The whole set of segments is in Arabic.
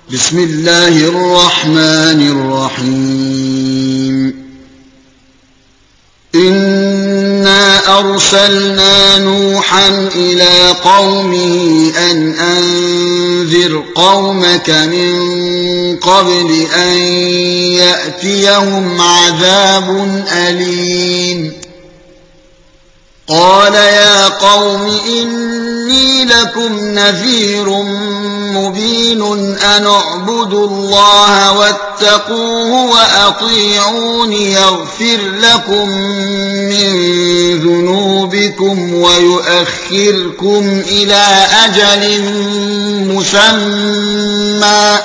بسم الله الرحمن الرحيم إنا أرسلنا نوحا إلى قومه أن أنذر قومك من قبل أن يأتيهم عذاب أليم قال يا قوم إني لكم نذير مبين أن اعبدوا الله واتقوه وأطيعون يغفر لكم من ذنوبكم ويؤخركم إلى أجل مسمى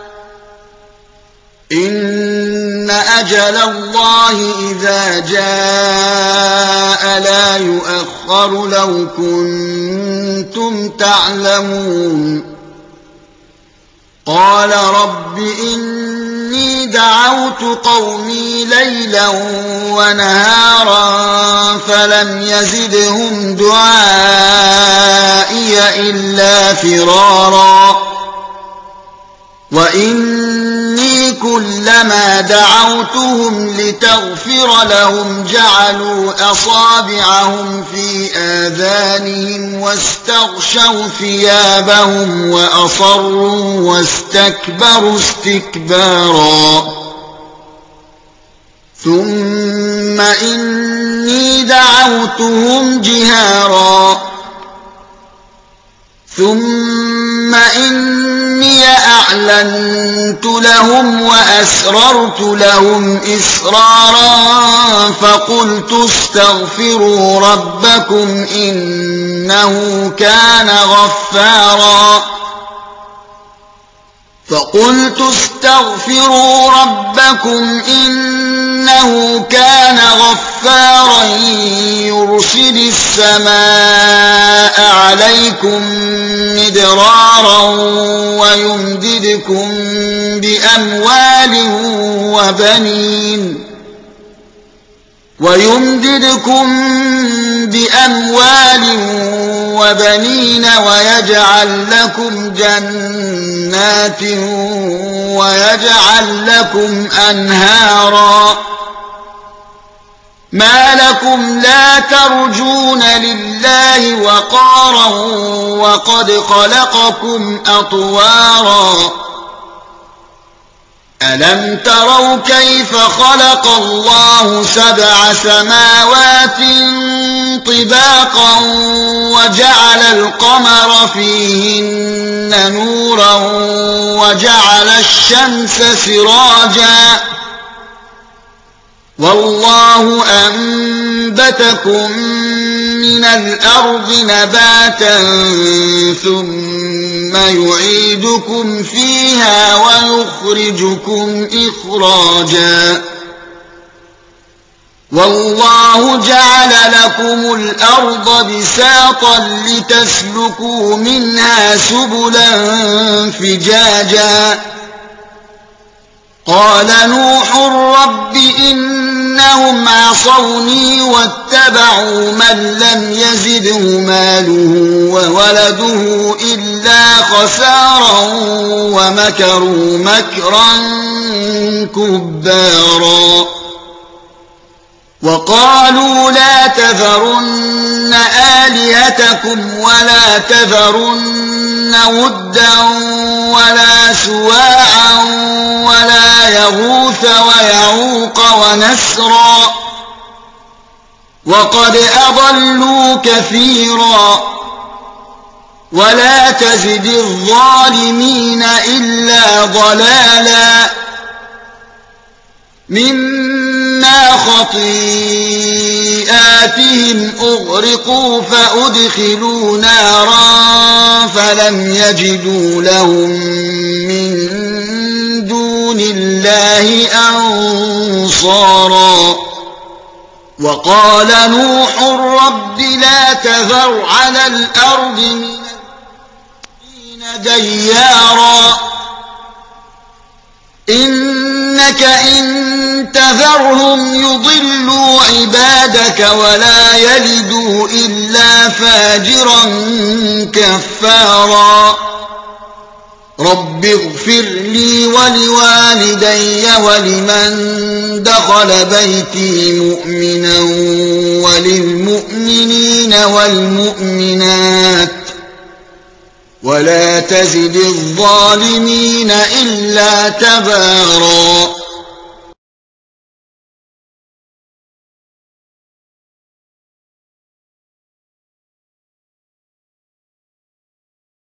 إن أجل الله إذا جاء لا يؤخر لو كنتم تعلمون قال رب إني دعوت قومي ليلا ونهارا فلم يزدهم دعائي إلا فرارا وإني كلما دعوتهم لتغفر لهم جعلوا أصابعهم في آذانهم واستغشوا ثيابهم وأصروا واستكبروا استكبارا ثم إني دعوتهم جهارا ثم إني أعلنت لهم وأسررت لهم إسرارا فقلت استغفروا ربكم إنه كان غفارا يرسل السماء عليكم مدرارا ويمددكم بأموال وبنين ويجعل لكم جنات ويجعل لكم أنهارا ما لكم لا ترجون لله وقارا وقد خلقكم أطوارا ألم تروا كيف خلق الله 7 سماوات طباقا وجعل القمر فيهن نورا وجعل الشمس سراجا والله أنبتكم من الأرض نباتا ثم يعيدكم فيها ويخرجكم إخراجا والله جعل لكم الأرض بساطا لتسلكوا منها سبلا فجاجا قال نوح رب إنهم عصوني واتبعوا من لم يزده ماله وولده إلا خسارا ومكروا مكرا كبارا وقالوا لا تذرن آلهتكم ولا تذرن ودا ولا سواعا ولا يغوث ويعوق ونسرا وقد أضلوا كثيرا ولا تزد الظالمين إلا ضلالا مما خطيئاتهم أغرقوا فأدخلوا نارا فلم يجدوا لهم من دون الله أنصارا وقال نوح رب لا تذر على الأرض من المفسدين ديارا إنك إن تذرهم يضلوا عبادك ولا يلدوا إلا فاجرا كفارا رب اغفر لي ولوالدي ولمن دخل بيتي مؤمنا وللمؤمنين والمؤمنات ولا تزد الظالمين إلا تبارا